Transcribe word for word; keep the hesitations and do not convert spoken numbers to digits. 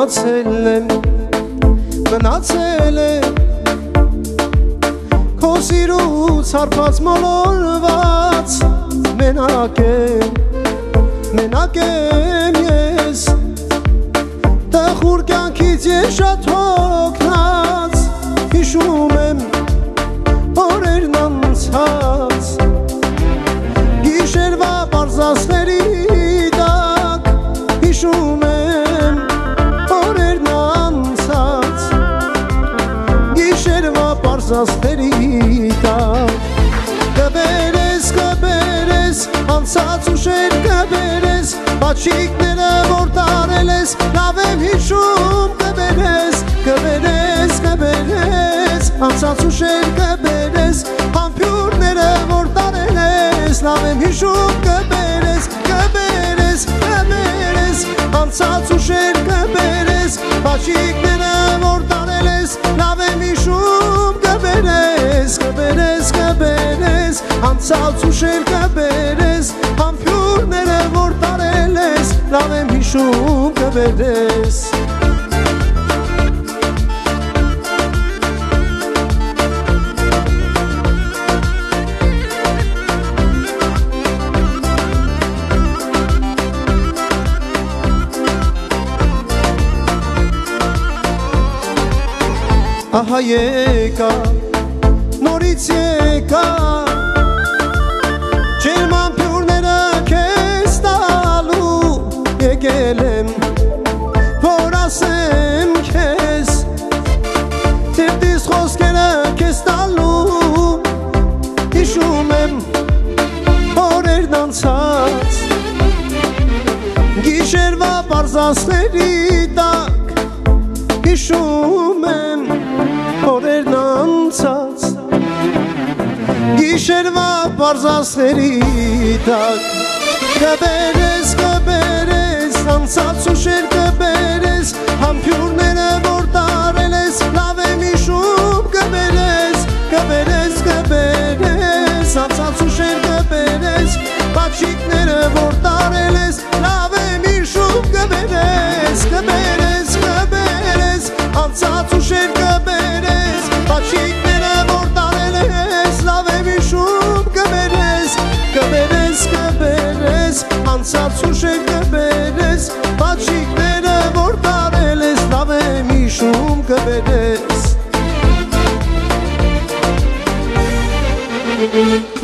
մնացել եմ, մնացել եմ Քո սիրուց հարբած մոլորված Մենակ եմ, մենակ եմ ես Տխուր կյանքից ես շատ հոգնած Հիշում եմ օրերն անցած Գիշերվա պարզասների տակ Հիշում եմ օրերն անցած Գիշերվա պարզասների տակ Կբերես, կբերես, անցած ուշեր կբերես Բաչիկները որ տարել ես, լավ եմ հիշում Կբերես, կբերես, կբերես, անցած ուշեր կբերես Համբյուրները որ տարել ես, լավ եմ հիշում Կբերես, կբերես, կբերես, անցած ուշեր կբերես Բաչիկները որ տարել ես, լավ եմ հիշում Կբերես, կբերես, կբերես, անցած ուշեր կբերես Համբյուրները որ տարել ես, լավ եմ հիշում Կբերես Ահա եկա, նորից եկա Ջերմ ամպյուրները քեզ տալու Եկել եմ, որ ասեմ քեզ Թերթիս խոսքերը քեզ տալու Հիշում եմ օրերն անցած Գիշերվա պարզասների տակ Հիշում եմ օրերն անցած Գիշերվա պարզասների տակ Կբերես, կբերես, անցած ուշեր կբերես Համբյուրները որ տարել ես, լավ եմ հիշում Կբերես, կբերես, կբերես, անցած ուշեր կբերես Բաչիկները որ տարել ես, լավ եմ հիշում Կբերես, կբերես, կբերես, անցած ուշեր կբերես Բաչիկները որ տարել ես, լավ եմ հիշում Կբերես, կբերես, կբերես, անցած ուշեր կբերես Բաչիկները որ տարել ես, լավ եմ հիշում Կբերես